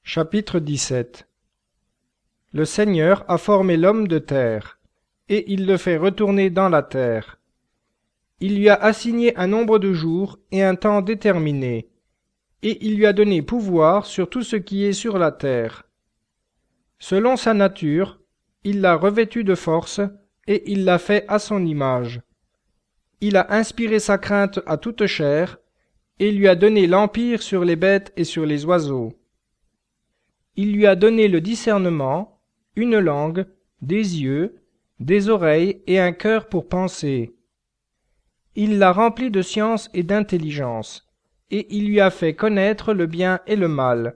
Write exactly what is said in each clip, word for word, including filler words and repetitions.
Chapitre dix-sept. Le Seigneur a formé l'homme de terre, et il le fait retourner dans la terre. Il lui a assigné un nombre de jours et un temps déterminé, et il lui a donné pouvoir sur tout ce qui est sur la terre. Selon sa nature, il l'a revêtu de force, et il l'a fait à son image. Il a inspiré sa crainte à toute chair, et lui a donné l'empire sur les bêtes et sur les oiseaux. Il lui a donné le discernement, une langue, des yeux, des oreilles et un cœur pour penser. Il l'a rempli de science et d'intelligence, et il lui a fait connaître le bien et le mal.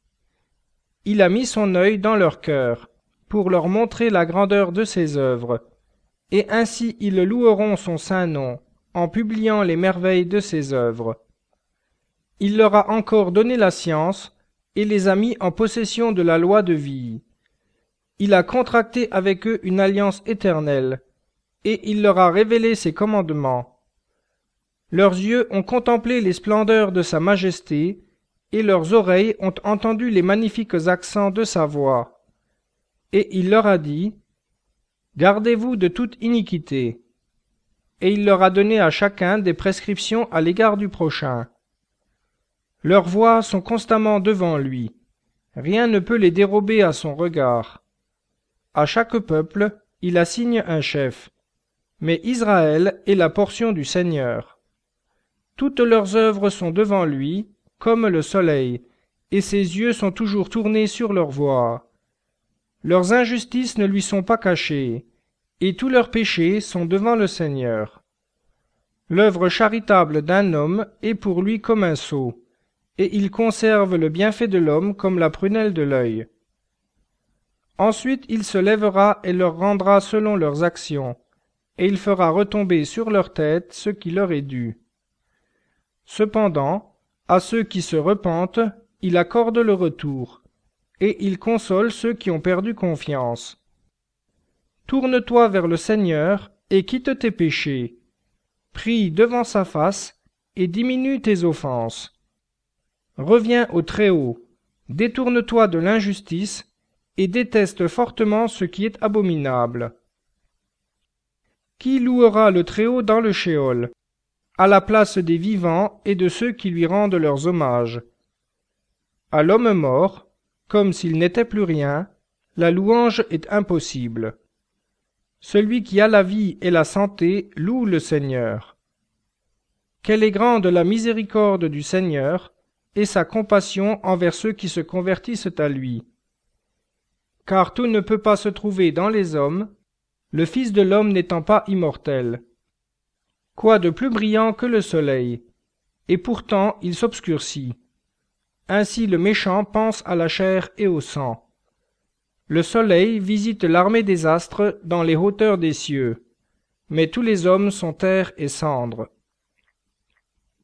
Il a mis son œil dans leur cœur, pour leur montrer la grandeur de ses œuvres, et ainsi ils loueront son saint nom, en publiant les merveilles de ses œuvres. Il leur a encore donné la science, et les a mis en possession de la loi de vie. Il a contracté avec eux une alliance éternelle, et il leur a révélé ses commandements. Leurs yeux ont contemplé les splendeurs de sa majesté, et leurs oreilles ont entendu les magnifiques accents de sa voix. Et il leur a dit, « Gardez-vous de toute iniquité. » Et il leur a donné à chacun des prescriptions à l'égard du prochain. Leurs voies sont constamment devant lui. Rien ne peut les dérober à son regard. À chaque peuple, il assigne un chef. Mais Israël est la portion du Seigneur. Toutes leurs œuvres sont devant lui, comme le soleil, et ses yeux sont toujours tournés sur leur voie. Leurs injustices ne lui sont pas cachées, et tous leurs péchés sont devant le Seigneur. L'œuvre charitable d'un homme est pour lui comme un sceau, et il conserve le bienfait de l'homme comme la prunelle de l'œil. Ensuite il se lèvera et leur rendra selon leurs actions, et il fera retomber sur leur tête ce qui leur est dû. Cependant, à ceux qui se repentent, il accorde le retour, et il console ceux qui ont perdu confiance. Tourne-toi vers le Seigneur, et quitte tes péchés. Prie devant sa face, et diminue tes offenses. Reviens au Très-Haut, détourne-toi de l'injustice, et déteste fortement ce qui est abominable. Qui louera le Très-Haut dans le Sheol, à la place des vivants et de ceux qui lui rendent leurs hommages? À l'homme mort, comme s'il n'était plus rien, la louange est impossible. Celui qui a la vie et la santé loue le Seigneur. Quelle est grande la miséricorde du Seigneur, et sa compassion envers ceux qui se convertissent à lui. Car tout ne peut pas se trouver dans les hommes, le Fils de l'homme n'étant pas immortel. Quoi de plus brillant que le soleil? Et pourtant il s'obscurcit. Ainsi le méchant pense à la chair et au sang. Le soleil visite l'armée des astres dans les hauteurs des cieux, mais tous les hommes sont terre et cendre.